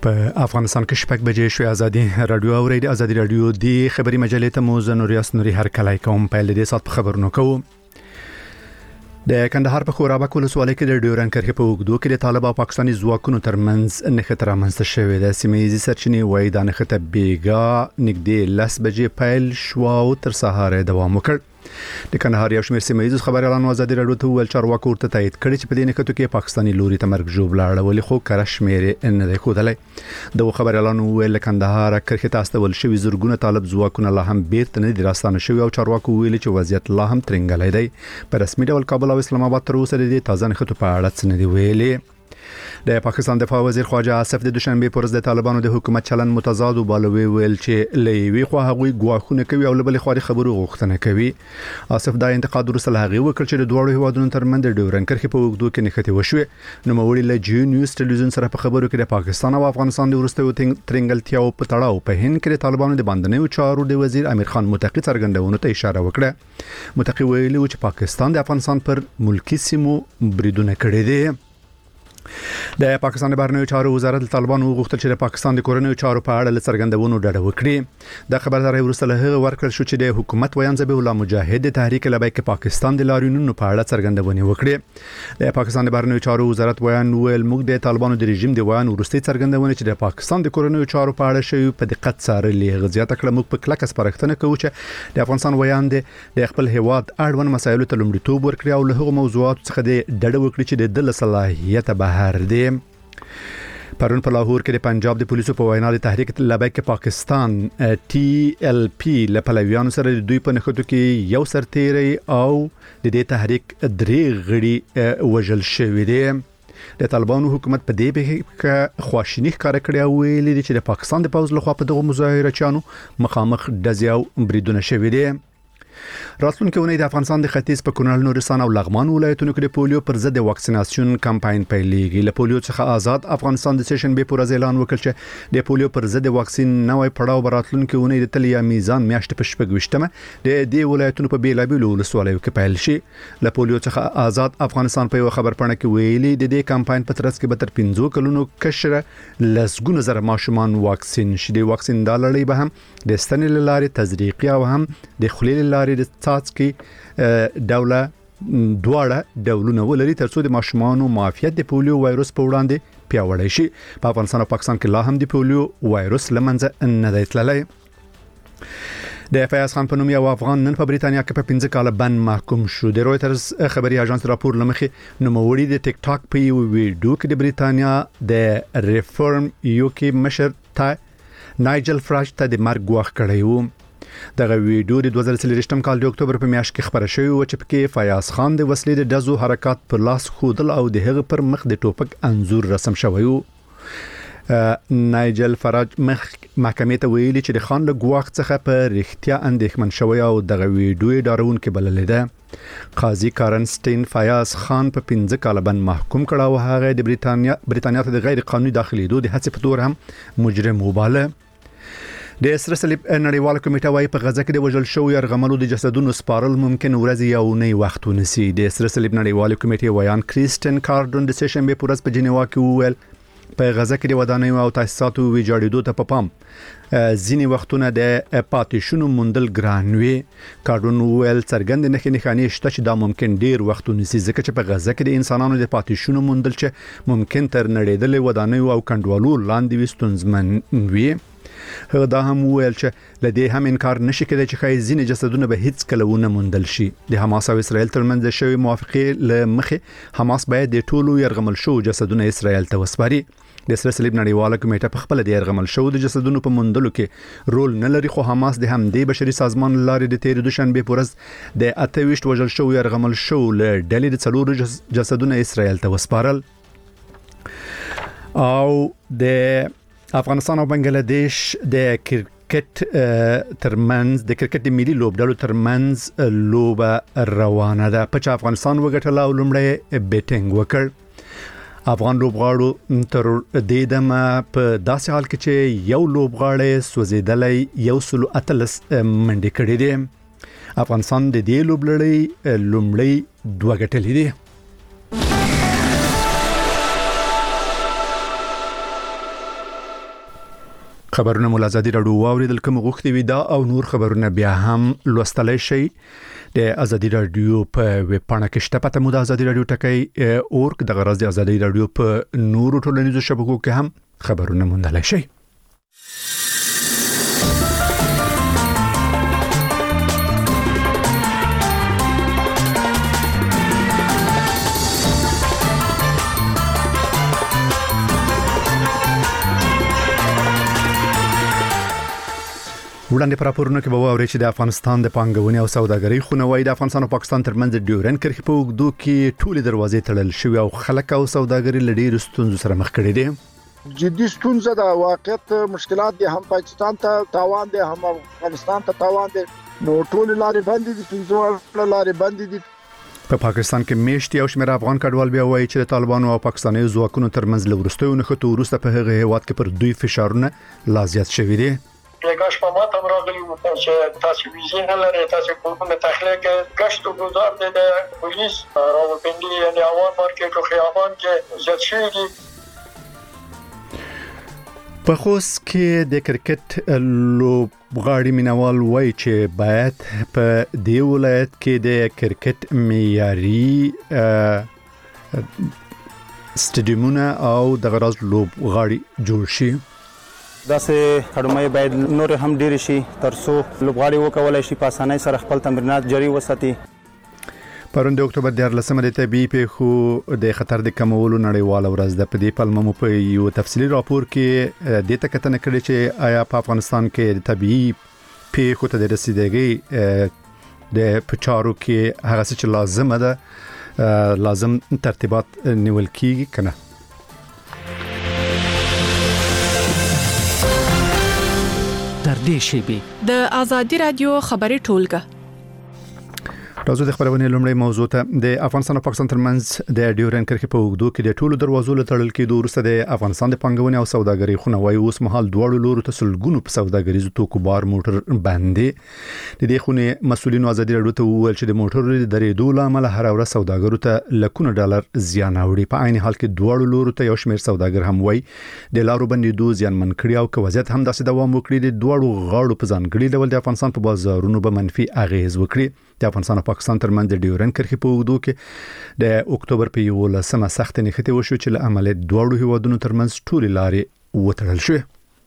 په افغانستان کې شپږ بجې شوې ازادي رادیو او ازادي رادیو دی خبري مجلې ته مو زنوریاس نوري هر کله کوم په لدې سات خبرونه کوو. د کندهار په خورابک ولسوالۍ کې د ډیورن کرښې په اوږدو کې د طالب او پاکستاني ځواکونو ترمنځ نښته رامنځته شوې ده. سیمه‌ییزې سرچینې وایي دا نښته بیګا نږدې 10 بجې پیل شو او تر سهار دوام وکړ. د کندهار یو شمېر سیمه‌ییز خبريالانو ازادي رادیو ته ویل چارواکو ورته تایید کړی چې په دې نښتو کې پاکستاني لوري ته مرګ جوړ لاړ ولې خو کره شمېر نه دی ښودلی. د خبريالانو ویل کندهار کرښې ته استول شوی زورګونه طالب ځواکونه لا هم بیرته نه دي راستانه شوی او چارواکو ویل چې وضعیت لا هم ترنګلی دی. په رسمي ډول کابل او اسلام آباد تر اوسه د تازه نښتو په اړه څه نه دی ویلي. د پاکستان دفاع وزیر خواجه آصف د دوشنبه پر ورځ د طالبانو د حکومت چلن متضاد وبالوي ویل چې لوي خو هغوی ګواښونه کوي او لبل خوري خبرو غوښتنه کوي. آصف دا انتقاد ورسره هغه وکړ چې د دوه هیوادونو ترمنځ د ډیورن کرښې په اوږدو کې نښتې وشوې. نو موري له جی نیوز ټلویزیون سره په خبرو کې د پاکستان او افغانستان د ورستیو ترنګلتیاو په تړاو په هند کې د طالبانو د باندنیو چارو د وزیر امیر خان متقی څرګندونو ته اشاره وکړه. متقی ویلي چې پاکستان د افغانستان پر ملکی سیمو بریدونه کړي دي. د پاکستان بهرنیو چارو وزارت طالبانو غوښتل چې د پاکستان د کورنیو چارو په اړه څرګندونو ډډه وکړي. د خبرداري ورسره هغه ورکړل شو چې د حکومت ویان ذبیح الله مجاهد د تحریک لبیک پاکستان د لاریونونو په اړه څرګندونه وکړي. د پاکستان بهرنیو چارو وزارت ویان ویل موږ د طالبانو د رژیم د ویان ورستي څرګندونه چې د پاکستان د کورنیو چارو په اړه شوی په دقت څارلې غزيات کړه. موږ په کلک سپارښتنه کوو چې د افغانستان ویان د خپل هیواد اړوند مسایلو ته لومړیتوب ورکړي او له هغو موضوعاتو څخه د ډډه وکړي چې د دل صلاحیت بهر دي. پرون په لاهور کې د پنجاب د پولیسو په وینا د تحریک لبیک پاکستان ټي ال پی لپلویانو سره د دوی په نښتو کې یو سرتیری او د دې تحریک درې غړي وژل شوی دي. د طالبانو حکومت په دې کې خواشینی ښکار کړی او ویلي چې د پاکستان د پوځ لخوا په دغه مظاهرچیانو مخامخ ډزې او بریدونه شوي دي. راتلونکي ونې د افغانستان د ختیځ په کونړ نورستان او لغمان ولایتونو کې د پولیو پر ضد واکسیناسیون کمپاین پیلېږي. له پولیو څخه آزاد افغانستان د سیشن به پر اعلان وکړ چې د پولیو پر ضد واکسین نوې پړاو براتلونکي ونې د تلیا میزان میاشتې په شپږ د دې ولایتونو په بیلابیلو ولسوالیو کې پیل شي. له پولیو څخه آزاد افغانستان په خبر پاڼه کې ویلي د دې کمپاین په ترڅ کې به تر 15 کلونو کشره لسګونه زره ماشومان واکسین شي. د واکسین د لړۍ به هم د ستنې لارې تزریقي او هم د خلیل لارې د څاڅکي دوله دواړه ډولونه ولري ترڅو د ماشومانو معافیت د پولیو وایروس په وړاندې پیاوړی شي. په افغانستان او پاکستان کې لا هم د پولیو وایروس لمنځه نه دی تللی. د فیاض خان په نوم یو افغان نن په بریتانیا کې په 15 کال بند محکوم شو. د رويټرز خبري اژانس راپور لمخې نوموړي د ټیک ټاک په یو ویډیو کې د بریتانیا د ریفورم یو کې مشر ته نایجل فراج ته د مرګ غوښ کړی و. دغه ویډیو د 2023 کال د اکتوبر په میاشت کې خبره شوې و چې پکې فیاض خان د وسلې د ډزو حرکات پر لاس خودل او د هغه پر مخ د ټوپک انزور رسم شوی و. نایجل فراج محکمې ته ویلي چې د خان له ګواښ څخه په رښتیا اندېښمن شوی او دغه ویډیو ډارونکې بللې ده. قاضي کارنسټین فیاض خان په 15 کال بند محکوم کړه او هغه د بریتانیا ته د غیر قانوني داخليدو د هڅې په تور هم مجرم وباله. د سره صلیب نړیواله کمیټه وايي په غزه کې د وژل شوو يرغملو د جسدونو سپارل ممکن ورځ یو نه وخت ونیسي. د سره صلیب نړیواله کمیټې ویان کریستین کارډون د سیشن به پورس په جنیوا کې وویل په غزه کې د ودانیو او تاسیساتو ویجاړېدو ته په پام ځینې وختونه د پاتېشونو موندل ګران وي. کارډون ویل څرګند نښانې شته چې دا ممکن ډیر وخت ونیسي ځکه چې په غزه کې د انسانانو د پاتېشونو موندل چې ممکن تر نړیدلې ودانیو او کندوالو لاندې وي ستونزمن وي. هغه دا هم ویل چې لدې هم انکار نشي کېدای چې خای ځینې جسدونه به هیڅ کله ونه موندل شي. د حماس او اسرائیل ترمنځ شوی موافقه لمخه حماس باید د ټولو يرغمل شو جسدونه اسرائیل ته وسپاري. د سره صلیب نړیواله کمیټه په خپل د يرغمل شو د جسدونو په موندلو کې رول نه لري خو حماس د همدې بشري سازمان لارې د تیر دوشنبه پورز د 28 وژل شو يرغمل شو له ډلې د څلورو جسدونه اسرائیل ته وسپارل. او د افغانستان او بنگلاديش د کرکټ ترمنځ د کرکټ ملي لوبډلو ترمنځ لوبه روانه ده. په چې افغانستان وګټله او لومړی بیټینګ وکړ. افغان لوبغاړو تر دې دمه په داسې حال کې چې یو لوبغاړی سوځیدلی 138 منډې کړې دي. افغانستان د دې لوبلړۍ لومړی 2 ګټلې دي. خبرونه مول ازادي رادیو واوریدل کوم غوښتي وي دا او نور خبرونه بیا هم لوستلای شي د ازادي رادیو په ویب پاڼه کې شته. پته مو د ازادي رادیو ټکی اورګ د غرض د ازادي رادیو په نورو ټولنیزو شبکو کې هم خبرونه موندلای شي. وړاندې پر راپورونه کې به واوري چې د افغانستان د پانګونې او سوداګرۍ خونوي د افغانستان او پاکستان ترمنځ ډیورن کرښې په اوږدو کې ټولې دروازې تړل شوې او خلک او سوداګري له ډېرو ستونزو سره مخ کړي دي. جدي ستونزه د واقعیت مشکلات دي، هم پاکستان ته تاوان دي هم افغانستان ته تاوان دي. نو ټول لارې بندې دي، څنګه لارې بندې دي. په پاکستان کې میشتي او شمېر افغان کډوال بیا وایي چې د طالبانو او پاکستاني ځواکونو ترمنځ له وروستیو نښتو وروسته په هغه هیواد کې پر دوی فشارونه لا زیات شوي دي. کاش په ماته راغلی و چې تاسو ویزه نه لرئ، تاسو کومه تخلیق گشت و گذار د پولیس راوپندي یعنی اوان مارکیټ او خیابان کې زیات شوی دي. په خوست کې د کرکټ لوبغاړي مینوال وایي چې باید په دې ولایت کې د کرکټ معیاري سټیډیومونه او د غرض لوبغاړي جوړ شي. داسې کډمای باید نور هم ډیر شي ترڅو لوبغاړي وکولای شي په اسانۍ سره خپل تمرینات جاري وساتي. پرون د اکتوبر 14 د طبي پیښو د خطر د کمولو نړیواله ورځ ده. په دې پلمه مو په یو تفصیلي راپور کې د تکتنه کړي چې آیا په افغانستان کې د طبي پیښو ته د رسیدګۍ د پچارو کې هغه څه لازم ده لازم ترتیبات نیول کیږي کنه. د ازادي رادیو خبري ټولګه راځو د خبرونې لومړی موضوع ته. د افغانستان او پاکستان ترمنځ د ډیورن کرښې په اوږدو کې د ټولو دروازو له تړل کېدو وروسته د افغانستان د پانګونې او سوداګرۍ خونه وايي اوس مهال دواړو لورو ته سلګونو په سوداګریزو توکو بار موټر باندې. د دې خونې مسؤلینو ازادي رادیو ته وویل چې د موټرو د درېدو لامل هر ورځ سوداګرو ته لکونه ډالر زیان اوړي. په عین حال کې دواړو لورو ته یو شمېر سوداګر هم وايي د لارو بندیدو زیانمن کړي او که وضعیت هم داسې دوام وکړي د دواړو غاړو په ځانګړي ډول د افغانستان په بازارونو به منفي اغیز وکړي. د افغانستان او پاکستان ترمنځ د ډیورن کرښې په اوږدو کې د اکتوبر په 11 سخت نښتې وشو چې له امله دواړو هیوادونو ترمنځ ټولې لارې وتړل شوې.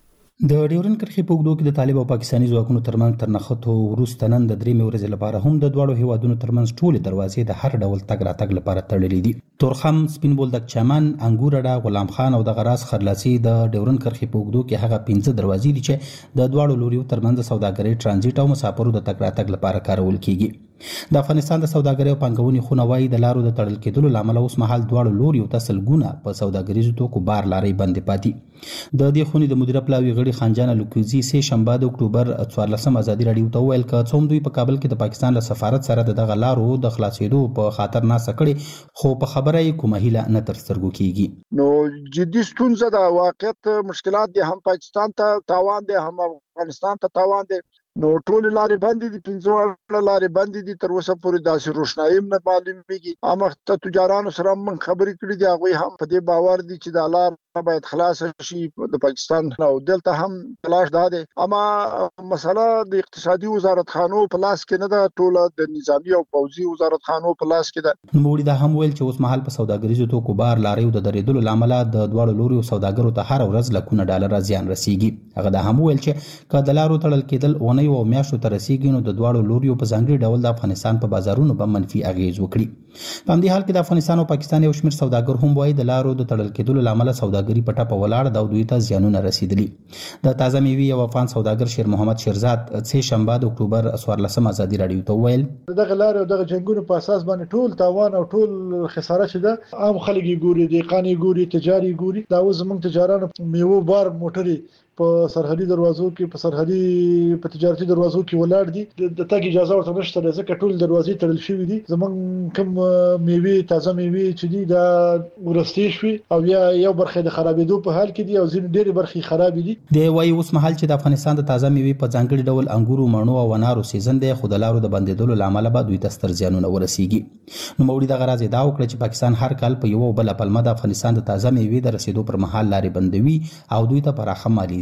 د ډیورن کرښې په اوږدو کې د طالب او پاکستاني ځواکونو ترمنځ تر نښتو وروسته نن د 3 ورځې لپاره هم د دواړو هیوادونو ترمنځ ټولې دروازې د هر ډول تګ راتګ لپاره تړلې دي. تورخم، سپین بولدک چمن، انګورډا، غلام خان او د غراس خرلاسي د ډیورن کرښې په اوږدو کې هغه 15 دروازې دي چې د دواړو لوريو ترمنځ سوداګرۍ، ترانزیت او مسافرو د تګ راتګ لپاره کارول کیږي. د افغانستان د سوداګرۍ او پانګونې خونه وايي د لارو د تړل کېدلو لامل اوس مهال دواړو لوريو ته سلګونه په سوداګریزو توکو بار لارې بندې پاتې. د دې خونې د مدیره پلاوي غړي خانجان لوکوزي سه شنبه د اکتوبر 14 ازادي رادیو ته ویل ک څوم دوی په کابل کې د پاکستان له سفارت سره دغه لارو د خلاصېدو په خاطر ناسه کړي خو په خبره یې کومه هیله نه تر سترګو کیږي. نو جدي ستونزه د واقعیت مشکلات دي، هم پاکستان ته تاوان دي هم افغانستان ته تاوان دي. نو ټول لارې بندې دي، 15 لارې بندې دي. تر اوسه پورې داسې روښنايي نه معلومیږي. امخته تجارانو سره من خبرې کړې دي، هغه هم په دې باور دي چې د لار باید خلاص شي د پاکستان او دلته هم تلاش ده. اما مسله د اقتصادي وزارت خانو په لاس کې نه ده، ټول د نظامی او پوځي وزارت خانو په لاس کې ده. نوموړي دا هم ویل چې اوس مهال په سوداګریزو توکو بار لارې د درېدلو لامل د دواړو لوريو سوداګرو ته هر ورځ لکونه ډالر زیان رسیږي. هغه دا هم ویل چې که د لارو تړل کېدل اونۍ او میاشتو ته رسیږي نو د دواړو لوريو په ځانګړي ډول د افغانستان په بازارونو به منفي اغیز وکړي. په همدې حال کې د افغانستان او پاکستان یو شمېر سوداګر هم وایي د لارو د تړل کېدلو لامل سوداګري په ټاپه ولاړ د دوی ته زیانونه رسیدلي. د تازه میوې او افغان سوداګر شیر محمد شیرزاد سه شنبه د اکتوبر 14 ازادي رادیو ته ویل دغه لار او دغه جنگونو په اساس باندې ټول تاوان او ټول خساره شده. عام خلک ګوري، دیقانی ګوري، تجاری ګوري. دا اوس موږ تجارانو میوه بار موټري په سرحدي دروازو کې په سرحدي په تجارتي دروازو کې ولاړ دي. د تګ اجازه ورته نشته ځکه ټول دروازې تړل شوې دي. زمونږ کوم میوه تازه میوه چې دي دا ورستي شوي او یو برخه د خرابېدو په حال کې دي او ځینې ډېری برخې خراب دي. د وایي اوس مهال چې د افغانستان د تازه میوه په ځانګړي ډول انګورو، مڼو او انارو سیزن دی خو د لارو د بندیدلو لامل به دوی ته ستر زیانونه ورسیږي. نو موري د غراز دا وکړه چې پاکستان هر کال په یو بل پلمه د افغانستان د تازه میوه د رسیدو پر مهال لارې بندوي او دوی ته پراخه مالی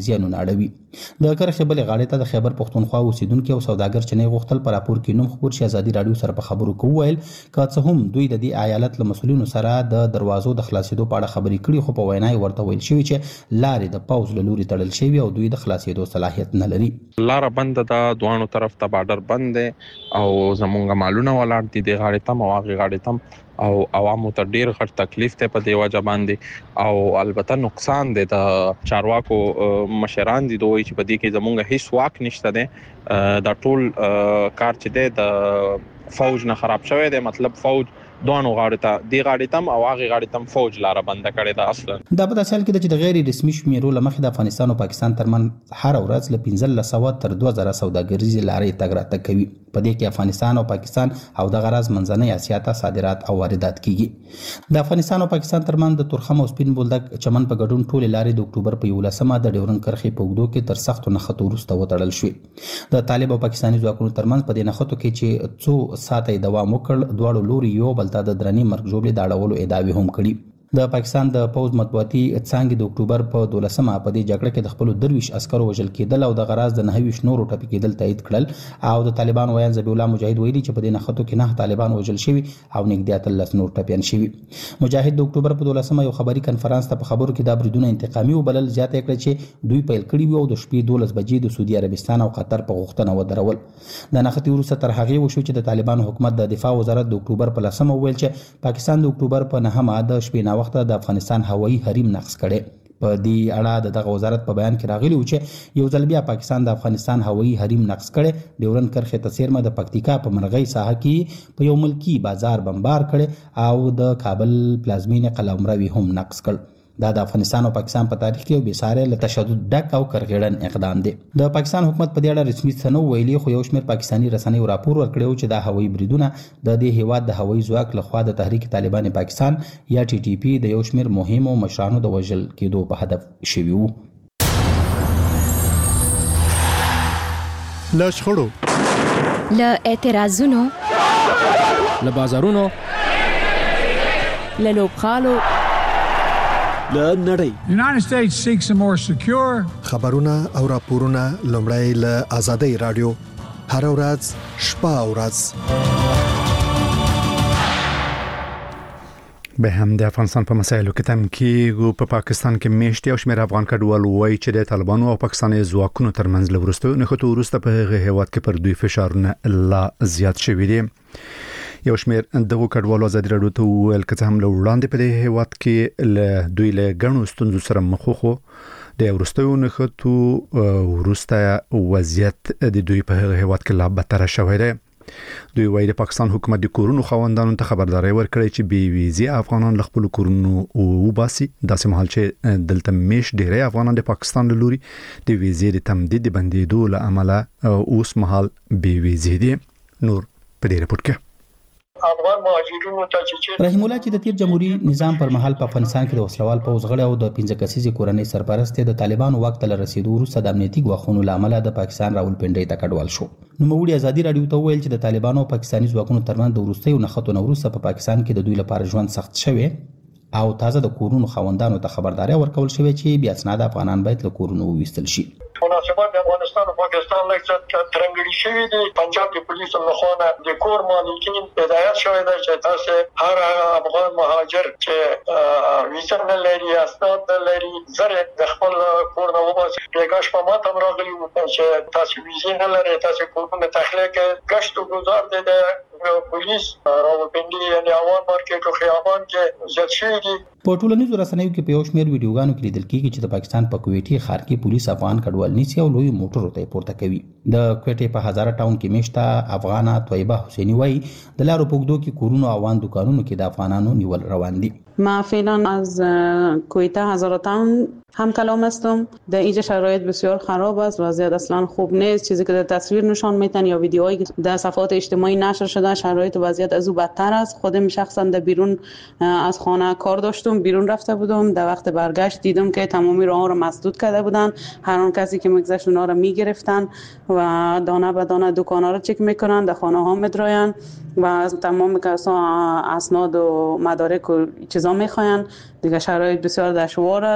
زیانونه اړوي. د کرخې بلې غاړې ته د خیبر پښتونخوا اوسیدونکو او سوداګر چنې غوښتل په راپور کې نوم خبر شي ازادي رادیو سره په خبرو کې وویل که څه هم دوی د دې ایالت له مسولینو سره د دروازو د خلاصېدو په اړه خبرې کړي خو په وینا ورته ویل شوی چې لارې د پوز له لوري تړل شوی او دوی د خلاصېدو صلاحیت نه لري. لار بند ده، دوانو طرف ته بارډر بند دی او زمونږ مالونه ولاړ دي د غاړې تم او هغه غاړې تم او عوامو ته ډیر غټ تکلیف ته په دی وجه باندې او البته نقصان دی د چارواکو مشران دي دوی چې په دې کې زمونږ هیڅ واک نشته دی. دا ټول کار چې دی د فوج نه خراب شوی دی، مطلب فوج دوانو غاړې ته دی غاړې تم او هغه غاړې تم فوج لار بند کړي دا اصلا. دا په داسې حال کې چې د غیر رسمي شمیرو لمخې د افغانستان او پاکستان ترمنځ هر ورځ له 1500 تر 2000 سوداګریزي لارې تګ راتګ کوي. په دې کې افغانستان او پاکستان او د غرض منځنۍ اسیا ته صادرات او واردات کیږي. د افغانستان او پاکستان ترمنځ د تورخم او سپین بولدک چمن په ګډون ټول لارې د اکتوبر په 11مه د ډیورن کرښې په اوږدو کې تر سختو نښتو وروسته وتړل شوې. د طالب او پاکستاني ځواکونو ترمنځ په دې نښتو کې چې څو ساعته دوام وکړ، دواړو لوري یو بل ته د درنې مرګ ژوبلې د اړولو ادعاوې هم کړي. د پاکستان د پوز مطبوعاتي څانګې د اکتوبر په 12مه په دې جګړه کې د خپل 23 عسکرو وژل کېدل او د غراض د 29 نورو ټپي کېدل تایید کړل او د طالبان ویان ذبیح الله مجاهد ویلي چې په دې نښتو کې 9 طالبان وژل شوي او نږدې 13 نور ټپيان شوي. مجاهد د اکتوبر په 12مه یو خبري کنفرانس ته په خبرو کې د بریدونو انتقامي وبلل، زیاته کړه چې دوی پیل کړي وو او د شپې 12 بجې د سعودي عربستان او قطر په غوښتنه ودرول. د نښتې وروسته تر هغه وشو چې د طالبان حکومت د دفاع وزارت د اکتوبر په 10مه ویل چې پاکستان د اکتوبر په 9مه د شپې نا وخت د افغانستان هوایي حریم نقض کړي. په دې اړه دغه وزارت په بیان کې راغلی و چې یو ځل بیا پاکستان د افغانستان هوایي حریم نقض کړي، ډیورن کرښې ته څیرمه د پکتیکا په مرغۍ ساحه کې په یو ملکی بازار بمبار کړي او د کابل پلازمینې قلمرو هم نقض کړ. دا د افغانستان او پاکستان په تاریخ کې یو بېساري له تشدد ډک او کرغېړن اقدام دی. د پاکستان حکومت په دې اړه رسمي څه نه ویلي، خو یو شمېر پاکستاني رسنیو راپور ورکړی چې دا هوایي بریدونه د دې هیواد د هوایي ځواک لخوا د تحریک طالبان پاکستان یا ټي ټي پی د یو شمېر مهمو مشرانو د وژل کېدو په هدف شوي وو. له شخړو، له اعتراضونو، له بازارونو، له لوبغالو، له نړۍ. United States seeks a more secure. خبرونه او راپورونه لومړی له آزادۍ رادیو هر ورځ شپه او ورځ. به هم د افغانستان په مسایلو کې تم کېږو. په پاکستان کې میشتي او شمېر افغان کډوال وایي چې د طالبانو او پاکستاني ځواکونو ترمنځ له وروستیو نښتو وروسته په هغه هیواد کې پر دوی فشارونه لا زیات شوي دي. یو شمېر دغه کډوالو ازادي رادیو ته وویل چې هم له وړاندې په دې هیواد کې له دوی له ګڼو ستونزو سره مخ وو. د وروستیو نښتو وروسته وضعیت د دوی په هغه هیواد کې لا بدتر شوی دی. دوی وایي د پاکستان حکومت د کورونو خاوندانو ته خبرداري ورکړي چې بې ویزې افغانان له خپل کورونو وباسي. داسې مهال چې دلته میش ډېری افغانان د پاکستان له لوري د ویزې د تمدید بندیدو له امله اوس مهال بې ویزې دي. نور په دې رپورت کې افغان مهاجرینو ته چې رحیم الله چې د تیر جمهوریت نظام پر مهال په افغانستان کې د وسلوال پوځ غړي او د 15 کسیزې کورنۍ سرپرست د طالبانو وخت له رسیدو وروسته د امنیتي ګواښونو لامل د پاکستان راولپنډۍ ته کډوال شو. نو موږ ازادي رادیو ته ویل چې د طالبانو او پاکستاني ځواکونو ترمنځ د وروستیو نښتو وروسته په پاکستان کې د دوی لپاره ژوند سخت شوی او تازه د کورونو خاوندانو ته خبرداري ورکول شوې چې بیا اسناد افغانان باید له کورونو وویستل شي. مناسبات د افغانستان او پاکستان لکه ترنګړي شوی دی. پنجاب د پولیسو لخوا د کور مالکین هدایت شوی دی چې تاسو هر افغان مهاجر چې ویزه نه لري، اسناد نه لري، زره د خپل کور نه وباسي. پیغاش په ماته راغلی و چې تاسو ویزه نه لري، تاسو کورونه تخلیق گشت و گذار د پولیس راولپنډي یعنی عوام مارکیټ او خیابان کې زیات شوی دي. په ټولنیزو رسنیو کې په یو شمېر ویډیوګانو کې لیدل کېږي چې د پاکستان په کویټي ښار کې پولیس افغان کډوال نیسي او لوی موټرو ته پورته کوي. د کویټي په هزاره ټاون کې میشته افغانه طیبه حسینی وایي د لارو په اوږدو کې کورونو او وان دکانونو کې د افغانانو نیول روان دي. ما فعلا از کویتا هزاره تاون هم کلام هستم. در اینجا شرایط بسیار خراب است، وضعیت اصلا خوب نیست. چیزی که در تصویر نشان میدن یا ویدیوهایی که در صفحات اجتماعی نشر شده شرایط و وضعیت از او بدتر است. خودم شخصا در بیرون از خانه کار داشتم، بیرون رفته بودم. در وقت برگشت دیدم که تمامی راه‌ها را مسدود کرده بودن. هر آن کسی که میگذشت اونا را میگرفتن و دانه به دانه دکانا را چک میکنن، در خانه ها میدراین و از تمام کسا اسناد و مدارک و چیزا میخواین. دیگه شرایط بسیار دشوار است.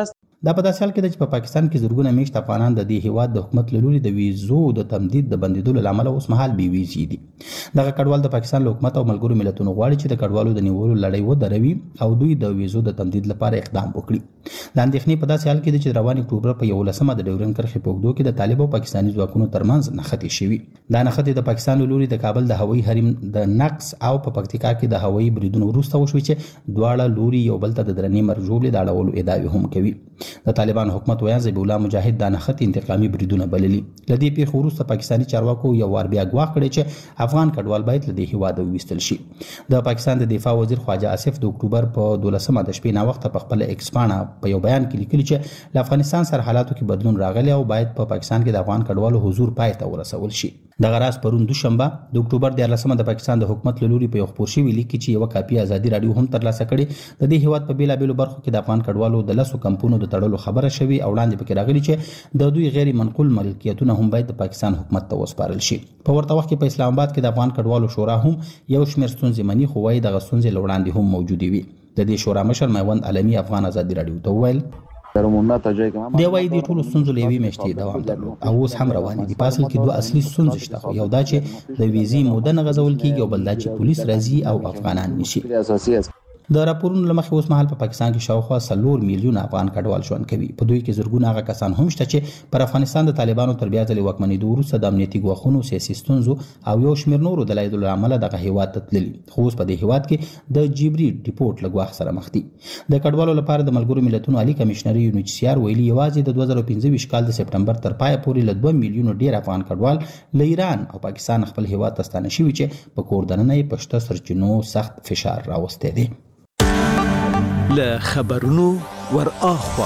دا په داسې حال کې ده چې په پاکستان کې زرګونه میشت افغانان د دې هیواد د حکومت له لوري د ویزو د تمدید د بندیدلو له امله اوس مهال بې ویزې دي. دغه کډوال د پاکستان له حکومت او ملګرو ملتونو غواړي چې د کډوالو د نیولو لړۍ ودروي او دوی د ویزو د تمدید لپاره اقدام وکړي. د اندېښنې په داسې حال کې ده چې روان اکتوبر په 11 د ډیورنډ کرښې په اوږدو کې د طالب او پاکستاني ځواکونو ترمنځ نښتې شوي. دا نښتې د پاکستان له لوري د کابل د هوایي حریم د نقص او په پکتیکا کې د هوایي بریدونو وروسته وشوي چې دواړه لوري یو بل ته د درنې مرجوړې د اړولو ادعاوې هم کوي. د طالبان حکومت ویان ذبیح الله مجاهد دا نښتې انتقامي بریدونه بللي. له دې پیښو وروسته پاکستاني چارواکو یو وار بیا ګواښ کړی چې افغان کډوال باید له دې هیواده وویستل شي. د پاکستان د دفاع وزیر خواجه آصف د اکتوبر په 12 د شپې ناوخته په خپل ایکس پاڼه په یو بیان کې لیکلي چې له افغانستان سره حالاتو کې بدلون راغلی او باید په پاکستان کې د افغان کډوالو حضور پای ته ورسول شي. دغه راز پرون دوشنبه د اکتوبر 14 د پاکستان د حکومت له لوري په یو خپور شوي لیک کې چې یو کاپي ازادي رادیو هم ترلاسه کړي د دې هیواد په بیلابیلو برخو کې د افغان کډوالو د لسو کمپونو د تړلو خبره شوي او وړاندې پکې راغلي چې د دوی غیر منقول ملکیتونه هم باید د پاکستان حکومت ته وسپارل شي. په ورته وخت کې په اسلام آباد کې د افغان کډوالو شورا هم یو شمېر ستونزې مني خو وايي دغه ستونزې له وړاندې هم موجودې وي. د دې شورا مشر میوند علمي افغان ازادي رادیو ته وویل دی وايي د ټولو ستونزو له یوې میاشتې دوام درلود او اوس هم روانې دي. په اصل کې دوه اصلي ستونزې شته، خو یو دا چې د ویزې موده نه غځول کېږي او بل دا چې پولیس راځي او افغانان نیسي. د راپورونو له مخې اوس مهال په پاکستان کې شاوخوا 4 میلیونه افغان کډوال ژوند کوي. په دوی کې زرګونه هغه کسان هم شته چې پر افغانستان د طالبانو تر بیا ځلې واکمنېدو وروسته د امنیتي ګواښونو، سیاسي ستونزو او یو شمېر نورو دلایلو له امله دغه هیواد ته تللي، خو اوس په دې هیواد کې د جبري ډیپورټ له ګواښ سره مخ دي. د کډوالو لپاره د ملګرو ملتونو عالي کمشنر UNHCR ویلي یوازې د 2025 کال د سپټمبر تر پایه پورې له 2 میلیونو ډیر افغان کډوال له ایران او پاکستان خپل هیواد ته ستانه شوي چې په کور دننه یې په شته سرچینو سخت فشار راوستی دی. له خبرونو ور اخوا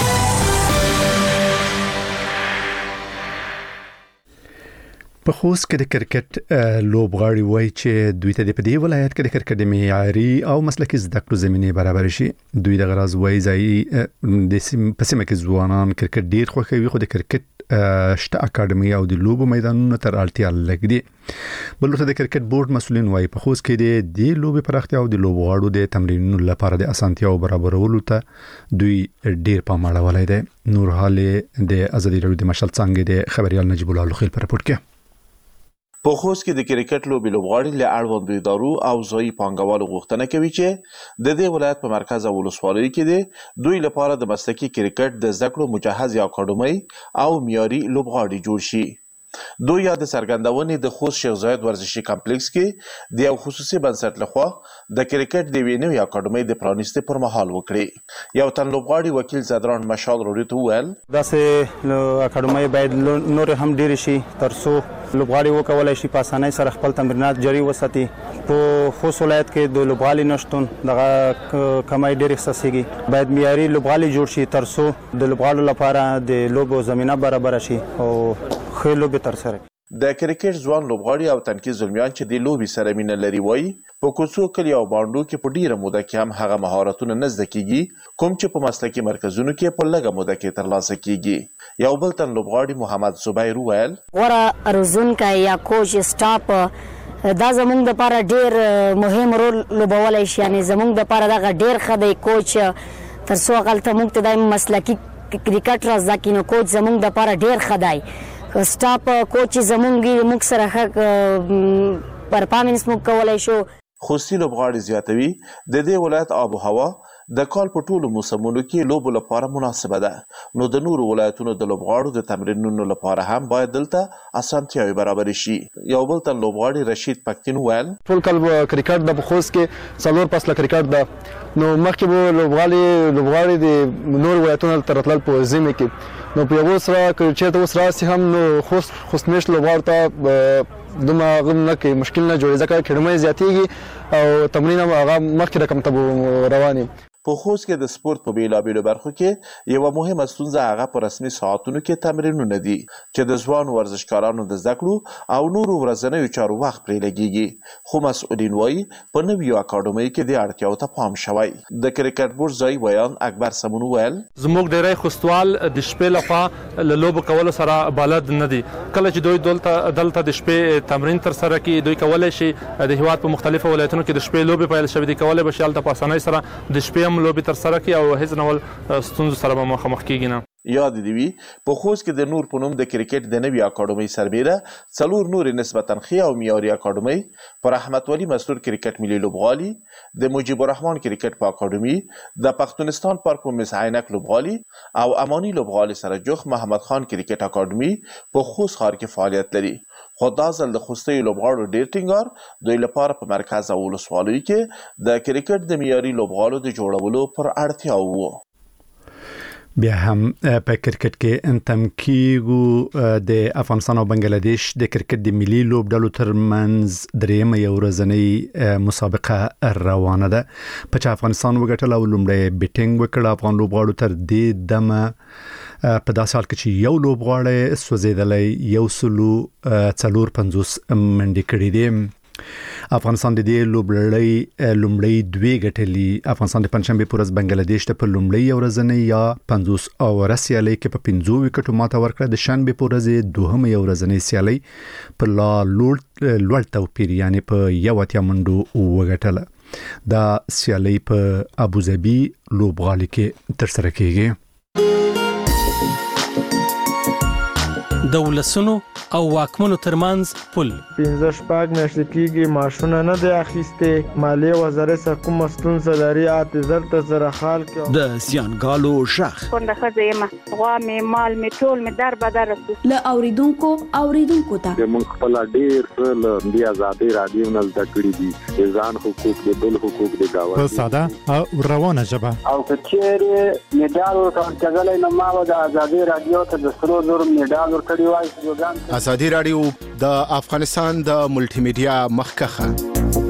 په خوست کې د کرکټ لوبغاړي وایي چې دوی ته د پدې ولایت کې د کرکټ معیاري او مسلکي زده کړو زمینه برابر شي. دوی د غرض وایي ځای د پسمه کې ځوانان کرکټ ډیر خوښوي، خو د کرکټ شته اکیډمي او د لوبو میدانونو تر اړتیا لږ دي. بلته د کرکټ بورډ مسولین وایي په خوست کې د لوبي پراختیا او د لوبغاړو د تمرینونو لپاره د اسانتیاو برابرولو ته دوی ډیر پام اړولی دی. نور حالې د ازادي راډیو د مشال څنګه د خبريال نجیب الله لخیل پر رپورټ کې. په خوست کې د کرکټ لوبغاړي له اړوندو ادارو او ځایي پانګوالو غوښتنه کوي چې د دې ولایت په مرکز او ولسوالۍ کې د دوی لپاره د مسلکي کرکټ د زده کړو مجهز اکاډمي او معیاري لوبغاړي جوړ شي. دوی یا د څرګندونې د خوست شیخ زاید ورزشي کمپلیکس کې د یو خصوصي بنسټ لخوا د کرکټ د یوې نوې اکاډمۍ د پرانیستې پر مهال وکړې. یو تن لوبغاړي وکیل زدران مشال راډیو ته وویل داسې اکاډمۍ باید نور هم ډېرې شي تر څو لوبغاړي وکولای شي په اسانۍ سره خپل تمرینات جاري وساتي. په خوست ولایت کې د لوبغاړي نشتون دغه کمای ډېر احساسېږي. باید معیاري لوبغاړي جوړ شي تر څو د لوبغاړو لپاره د لوبو زمینه برابر شي او ښه لوبې ترسره کړي. د کرکټ ځوان لوبغاړي او تنکي زلمیان چې د لوبي سره مینه لري وایي په کوڅو کلي او بانډو کې په ډیره موده کې هم هغه مهارتونه نه زده کیږي کوم چې په مسلکي مرکزونو کې په لږه موده کې ترلاسه کیږي. یو بل تن لوبغاړي محمد زبیر وویل غوره روزونکی یا کوچ سټاپ دا زمونږ دپاره ډیر مهم رول لوبولی شي. یعنې زمونږ دپاره دغه ډیر ښه دی کوچ تر څو هغلته موږ ته دا مسلکي کرکټ را زده کړي نو کوچ زمونږ دپاره ډیر ښه دی. سټاپ کوچ زمونږ سره ښه پرفارمنس موږ کولی شو. خوستي لوبغاړي زیاتوي د دې ولایت آب و هوا د کال په ټولو موسمونو کې لوبو لپاره مناسبه ده، نو د نورو ولایتونو د لوبغاړو د تمرینونو لپاره هم باید دلته اسانتیاوې برابر شي. یو بل تن لوبغاړي رشید پکتین وویل ټول کال کرکټ د خوست کې 4 فصله کرکټ ده، نو مخکې به لوبغاړي د نورو ولایتونو تر راتلل په ژمي کې، نو په یو سره چېرته اوس راسي هم نو خوست میشت لوبغاړو ته دومره غم نه کوي، مشکل نه جوړي ځکه کډمۍ زیاتېږي او تمرین هم هغه مخکې رقم ته روان. په خوست کې د سپورت په بیلابیلو برخو کې یوه مهمه ستونزه هغه په رسمي ساعتونو کې تمرینونه دي چې د ځوانو ورزشکارانو د زده کړو او نورو ورځنیو چارو وخت پرې لګیږي. خو مسؤلین وایي په نویو اکاډمیو کې د اړتیاو ته پام شوی. د کرکټ بورډ ځایي ویان اکبر سمون وویل زموږ ډیری خوستوال د شپې لخوا له لوبو کولو سره بلد نه دي. کله چې دوی دلته د شپې تمرین ترسره کړي دوی کولی شي د هیواد په مختلفو ولایتونو کې د شپې لوبې پیل شوي دي کولی به شي هلته په اسانۍ سره د شپې هم لوبي تر سره کوي او هیڅ ډول ستونزو سره به مخامخ کیږي نه. یاد دی وی په خوست کې د نور په نوم د کرکټ د نوي اکاډمۍ سربیره 4 نور نسبتا ښې او معیاري اکاډمۍ پر احمد ولی مسرور کرکټ ملي لوبغالي د مجيب الرحمن کرکټ په اکاډمۍ د پښتونستان پر په مس عینک لوبغالي او اماني لوبغالي سره جوخ محمد خان کرکټ اکاډمۍ په خوست ښار کې فعالیت لري. خو دا ځل د خوستي لوبغاړو ډیر ټینګار دوی لپاره په مرکز او ولسوالۍ کې د کرکټ د معیاري لوبغالو د جوړولو پر اړتیا وو. بیا هم په کرکټ کې تم کیږو د افغانستان او بنگلاديش د کرکټ د ملي لوبډلو ترمنځ درېمه یو ورځنۍ مسابقه روانه ده. په چې افغانستان وګټل او لومړی بیټینګ وکړ. افغان لوبغاړو تر دې دمه په داسې حال کې چې یو لوبغاړی سوځېدلی 150 منډې کړې دي. افغانستان د دې لومړی دوی ګټلي. افغانستان د پنځشنبه پر ورځ بنگلاديش ته په لومړی ورځنۍ یا 50 اوره سیالۍ کې په 15 وکټو ماته ورکړه. د شنبه پر ورځ دوهمه ورځنۍ سیالۍ په لوړ توپیر یعنی په 1 منډو وګټله. دا سیالۍ په ابوظبي لوبغالي کې ترسره کیږي. د ولسونو او واکمنو ترمنځ پل 15 میاشتې کېږي ماشونه نه دی اخیستې. مالیې وزارت څخه کومه ستونزه لري اعتذار ته سره حال کې د زیانګالو شخ کونډه ښځه یم غوا مې مال مې ټول مې در بدر له اوریدونکو ته موږ خپل ډیر له دې ازادي رادیو نه زده کړې دي ځان حقوق د بل حقوق د گاوه په ساده او روانه ژبه او کچېره میډال ورکړل نو ما د ازادي رادیو ته د 300 میډال ورکړی وای. ازادي رادیو د افغانستان د ملټي میډیا مخکخه.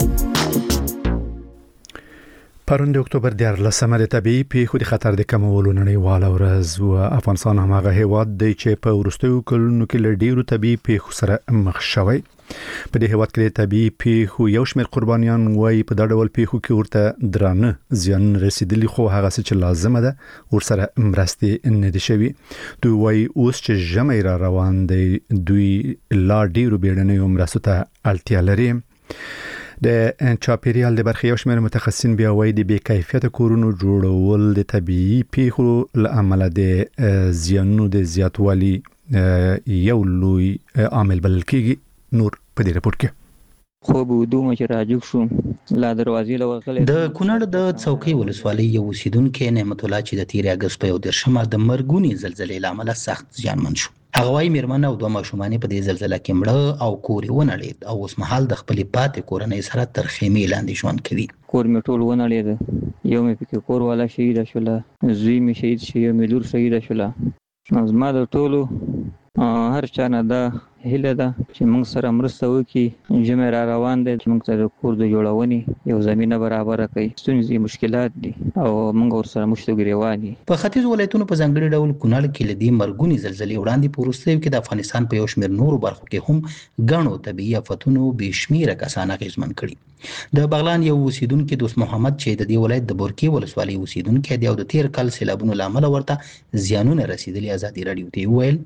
پرون د اکتوبر 14 د طبي پیښو د خطر د کمولو نړیواله ورځ او افغانستان هغه هیواد دی چې په وروستیو کلونو کې له ډیرو طبي پیښو سره مخ شوی. په دې هیواد کې د طبي پیښو یو شمېر قربانیان وایي په دا ډول پیښو کې ورته درانه زیان رسیدلی خو هغه څه چې لازمه ده ورسره مرستې نه دي شوي. دوی وایي اوس چې ژمی را روان دی دوی لا ډیرو بیړنیو مرستو ته اړتیا لري. د چاپیریال د برخې یو شمېر متخصصین بیا وایي د بې کیفیته کورونو جوړول د طبیعي پیښو له امله د زیانونو د زیاتوالي یو لوی عامل بلل کېږي. نور په دې رپورت کې خو به دوه مچ راجوک شو لا دروازې لوغلې. د کونړ د څوکۍ ولسوالۍ یو اوسیدونکو نعمت الله چې د 13 اگست په 10 د مرګونی زلزلې لامل سخت زیانمن شو. هغه وايي میرمن او دوه ماشومان په دې زلزلې کې مړه او کور ونړید او اوس مهال د خپل پاتې کورنۍ سره تر خیمې لاندې ژوند کوي. کور می ټول ونړید یو می پکې کور والا شهید شوله زوی می شهید شو یو می لور شهید شوله. زما د ټولو هر چا نه دا هیله ده چې موږ سره مرسته وکړي. ژمی را روان دی چې موږ ته د کور د جوړونې یو زمینه برابره کړي. ستونزې مشکلات دي او موږ ورسره مشته ګریوان دي. په ختیځ ولایتونو په ځانګړي ډول کونړ کې لدی مرګونی زلزلې وړاندې په وروستیو کې د افغانستان په یو شمېر نورو برخو کې هم غنو طبيعي آفتونو به شمیره کسان اغېزمن کړي. د بغلان یو اوسیدونکو دوست محمد چې د دې ولایت د بورکی ولسوالۍ اوسیدونکو دی او د 13 کال سیلابونو لامل ورته زیانونه رسیدلي ازادي رادیو ته ویل.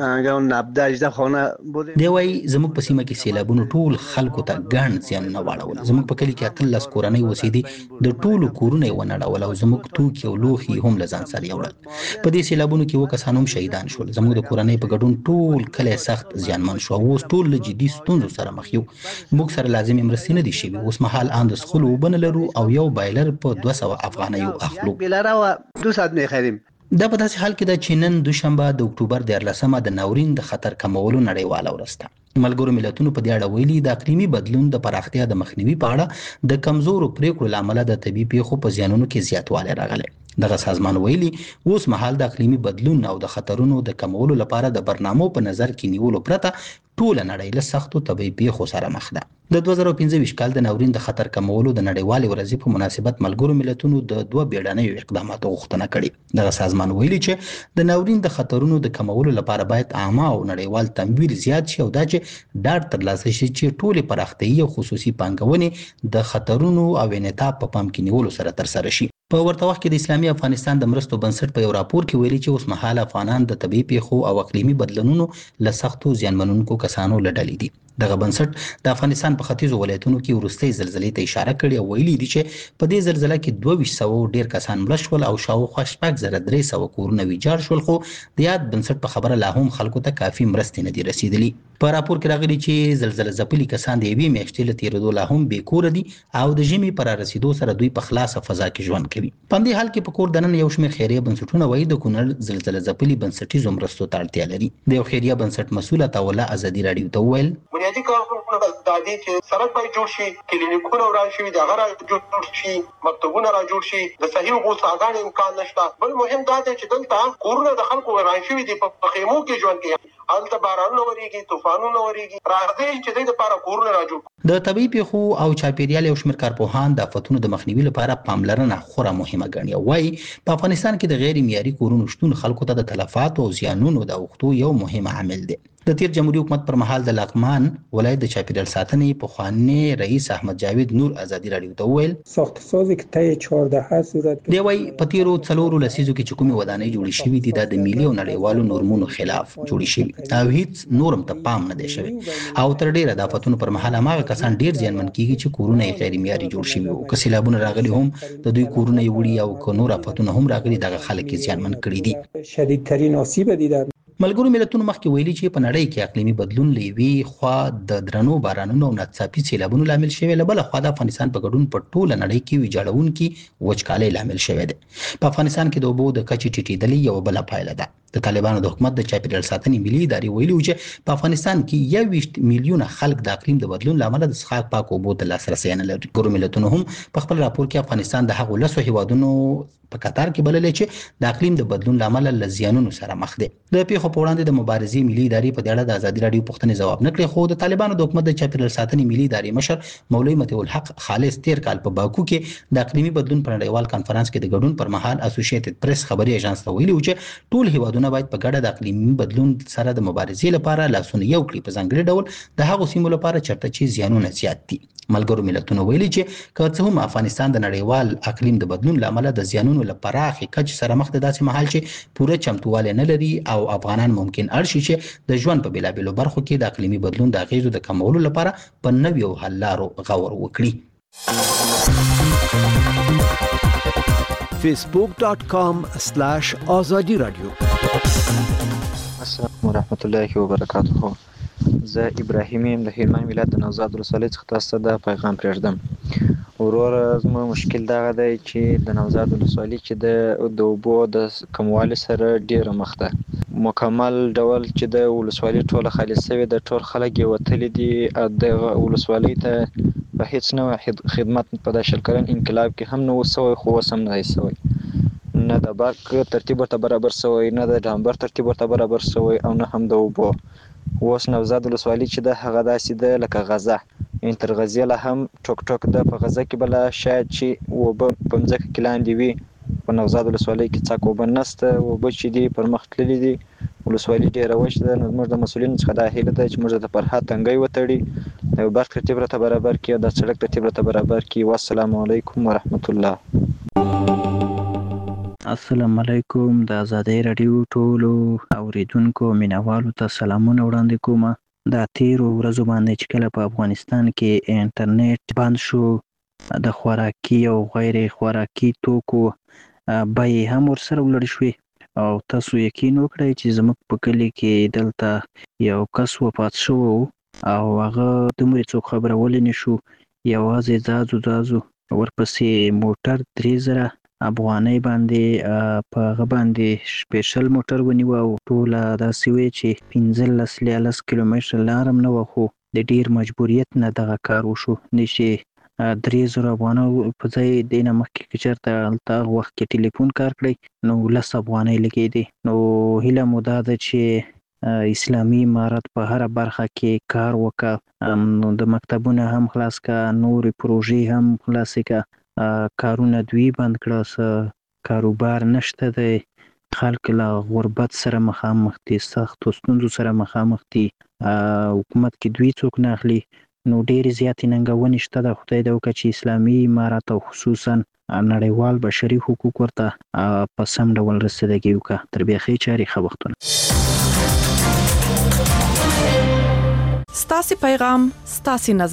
دی وایي زموږ په سیمه کې سیلابونو ټول خلکو ته ګڼ زیانونه واړول. زموږ په کلی کې 13 کورنۍ اوسېدي د ټولو کورونه ونړول او زموږ توکي او لوښي هم له ځان سره یوړل. په دې سیلابونو کې و کسان هم شهیدان شول. زموږ د کورنۍ په ګډون ټول کلی سخت زیانمن شو او اوس ټول له جدي ستونزو سره مخ یو. موږ سره لازمي مرستې نه دي شوي. اوس مهال ان د څښلو اوبه نه لرو او یو بایلر په 200 افغانیو اخلو. دا په داسې حال کې ده چې نن دوشنبه د اکتوبر 14 د ناورین د خطر کمولو نړیواله ورځ ده. ملګرو ملتونو په دې اړه ویلي د اقلیمي بدلون د پراختیا د مخنیوي په اړه د کمزورو پریکړو لامل د طبي پیښو په زیانونو کې زیاتوالی راغلی. دغه سازمان ویلي اوس مهال د اقلیمي بدلون او د خطرونو د کمولو لپاره د برنامو په نظر کې نیولو پرته ټول نړۍ له سختو طبي پیښو سره مخ ده. د 2015 کال د ناورین د خطر کمولو د نړیوالې ورځې په مناسبت ملګرو ملتونو د 2 بیړنیو اقداماتو غوښتنه کړې. دغه سازمان ویلي چې د ناورین د خطرونو د کمولو لپاره باید عامه او نړیوال تمویل زیات شي او دا چې ډاډ ترلاسه شي چې ټول پراختیايي او خصوصي پانګونې د خطرونو او انعطاف په پام کې نیولو سره ترسره شي. په ورته وخت کې د اسلامي افغانستان د مرستو بنسټ په یو راپور کې ویلي چې اوس مهال افغانان د طبي پیښو او اقلیمي بدلونونو له سختو زیانمنونکو کسانو له ډلې دي. دغه بنسټ د افغانستان په ختیځو ولایتونو کې وروستۍ زلزلې ته اشاره کړې او ویلي دي چې په دې زلزلې کې 2200 ډیر کسان مړ شول او شاوخوا 300 کورونه ویجاړ شول، خو د یاد بنسټ په خبره لا هم خلکو ته کافي مرستې نه دي رسیدلې. په راپور کې راغلي چې زلزلې ځپلي کسان د یوې میاشتې له تیرېدو لا هم بې کوره دي او د ژمي پر رسیدو سره دوی په خلاصه فضا کې ژوند کوي. په دې حال کې په کور دننه یو شمېر خیریه بنسټونه وایي د کونړ زلزلې ځپلي بنسټیزو مرستو ته اړتیا لري. د یو خیریه بنسټ مسؤل عطاالله ازادي راډیو ته وویل بنیادي کارونه د دې چې سړک باید جوړ شي، کلینیکونه وران شي، د غره جوړ شي، مکتبونه را جوړ شي، د صحیح غوښتنې امکان نشته. بل مهم دا دی چې دلته کورونه د خلکو وران شوي دي، په خیمو کې ژوند کوي، هلته بارانونه ورېږي، طوفانونه ورېږي. راځي چې دوی لپاره کورونه را جوړ. د طبيعي پیښو او چاپیریال یو شمېر کارپوهان د آفتونو د مخنیوي لپاره پاملرنه خورا مهمه ګڼي. وايي په افغانستان کې د غیر معیاري کورونو شتون خلکو ته د تلفات او زیانونو د اوښتو یو مهم عامل دی. د تیر جمهوریت حکومت پر مهال د لغمان ولایت د چاپیریال ساتنې پخوانی رئیس احمد جاوید نور ازادي راډیو ته وویل ساختسازی که طی 14 صورت دی وايي په تیرو 4 لسیزو کې چې کومې ودانۍ جوړې شوې دي د ملي او نړیوالو نورمونو خلاف جوړې شوې او هیڅ نورم ته پام نه دی شوی او تر ډیره د آفتونو پر مهال هغه کسان ډیر زیانمن کیږي چې کورونه یې غیر معیاري جوړ شوي او که سیلابونه راغلي هم د دوی کورونه یې وړي او که نور آفتونه هم راغلي دغه خلک یې زیانمن کړي دي. شدیدترین آسیب دیدن ملګرو ملتونو مخکې ویلي چې په نړۍ کې اقلیمي بدلون له یوې خوا د درنو بارانونو او ناڅاپي سیلابونو لامل شوی، له بله خوا د افغانستان په ګډون په ټوله نړۍ کې ویجاړونکي وچکالۍ لامل شوی دی. په افغانستان کې د اوبو د کچې ټیټېدل یوه بله پایله ده. د طالبانو د حکومت د چاپیریال ساتنې ملي ادارې ویلي و چې په افغانستان کې 21 میلیونه خلک د اقلیم د بدلون له امله د څښاک پاک اوبو ته لاسرسی نه لري. ګورو ملتونو هم په خپل راپور کې افغانستان د هغو 10 هیوادونو په قطار کې بللې چې د اقلیم د بدلون له امله له زیانونو سره مخ دي. د پیښو په وړاندې د مبارزې ملي ادارې په دې اړه د ازادي راډیو پوښتنې ځواب نه کړې، خو د طالبانو د حکومت د چاپیریال ساتنې ملي ادارې مشر مولوي متي الحق خالص تیر کال په باکو کې د اقلیمي بدلون په نړیوال کانفرنس کې د ګډون پر مهال اسوسییټډ پریس خبري ایجنس ته ویلي و چې ټول هیوادونه باید په ګډه د اقلیمي بدلون سره د مبارزې لپاره لاسونه یو کړي، په ځانګړي ډول د هغو سیمو لپاره چېرته چې زیانونه زیات دي. ملګرو ملتونو ویلي چې که څه هم افغانستان د نړیوال اقلیم د بدلون له امله د زیانونو له پراخې کچې سره مخ دی، داسې مهال چې پوره چمتووالی نه لري او افغانان ممکن اړ شي چې د ژوند په بېلابېلو برخو کې د اقلیمي بدلون د اغیزو د کمولو لپاره په نویو حل لارو غور وکړي. facebook.com/azadi radio السلام ورحمت الله وبرکاته. زه ابراهیم یم د هلمند ولایت د نوزاد ولسوالۍ څخه تاسو ته دا پیغام پرېږدم. وروره زما مشکل دغه دی چې د نوزاد ولسوالۍ چې د اوبو د کموالي سره ډیره مخ ده. مکمل ډول چې د ولسوالۍ ټوله خالي شوې ده، ټول خلک یې وتلي دي. د ولسوالۍ ته په هیڅ نوع خدمت په دا شل کلن انقلاب کې هم نه و سوی، خو اوس هم نه دی سوی. نه د برق ترتیب ورته برابر سوی، نه د ډامبر ترتیب ورته برابر سوی، او نه هم د اوبو. اوس نوزاد ولسوالۍ چې ده هغه داسې ده لکه غزه، یعنې تر غزې لا هم ټوک ټوک ده. په غزه کې بله شاید چې اوبه په مځکه کې لاندې وي، په نوزاد ولسوالۍ کې څاک اوبه نشته. اوبه چې دي پر مخ تللي دي، ولسوالۍ ډېره وچ ده. نو زموږ د مسؤلینو څخه دا هیله ده چې موږ د فرهاد تنګی وتړي، د برق ترتیب راته برابر کړي او د سړک ترتیب راته برابر کړي. والسلام علیکم ورحمت الله. السلام علیکم. د ازادۍ راډیو ټولو اوریدونکو مینوالو ته سلامونه وړاندې کوم. د تیرو ورځو باندې چې کله په افغانستان کې انټرنیټ بند شو، د خوراکي او غیر خوراکي توکو بیې هم ورسره ولړې شوې او تاسو یقین وکړئ چې زموږ په کلي کې دلته یو کس وفات شوی او هغه دومره څوک خبرولی نه شو. یوازې ځازو ورپسې موټر 3000 افغانۍ باندې په هغه باندې سپیشل موټر ونیوه او ټوله داسې وی چې 15 کیلومتره لار هم نه وه، خو د ډیر مجبوریت نه دغه کار وشو. چې 3000 افغانۍ په ځای دې نه مخکې که چېرته هلته هغه وخت کې ټلیفون کار کړی نو 10 افغانۍ لګېدې. نو هیله مو دا ده چې اسلامي امارت په هره برخه کې کار وکړه، نو د مکتبونه هم خلاص کړه، نورې پروژې هم خلاصې کړه، کارونه دوی بند کړه، کاروبار نشته دی، خلک له غربت سره مخامخ دي، سختو ستونزو سره مخامخ دي، حکومت کې دوی څوک نه اخلي. نو ډېرې زیاتې ننګونې شته ده. خدای دې وکړه چې اسلامي امارت او خصوصا نړیوال بشري حقوق ورته په سم ډول رسیدګي وکړه. تر بیا ښې چارې ښه وختونه. ستاسو پیغام ستاسو نظر